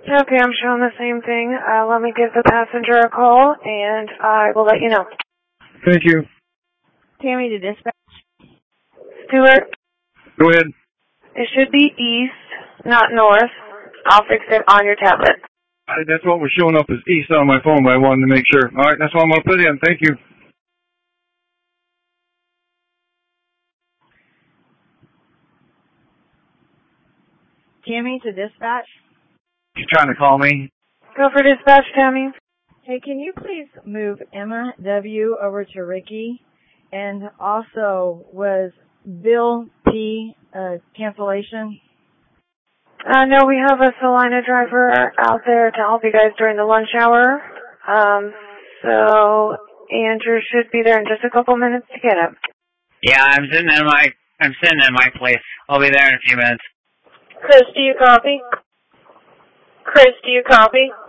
Okay, I'm showing the same thing. Let me give the passenger a call, and I will let you know. Thank you. Tammy to dispatch. Stuart, Go ahead. it should be east, not north. I'll fix it on your tablet. That's what was showing up as east on my phone, but I wanted to make sure. All right, that's what I'm going to put in. Thank you. Tammy to dispatch. You trying to call me? Go for dispatch, Tammy. Hey, can you please move Emma W. over to Ricky? And also, was Bill P. cancellation? No, we have a Salina driver out there to help you guys during the lunch hour. So Andrew should be there in just a couple minutes to get him. Yeah, I'm sitting in my place. I'll be there in a few minutes. Chris, do you copy? Chris, do you copy?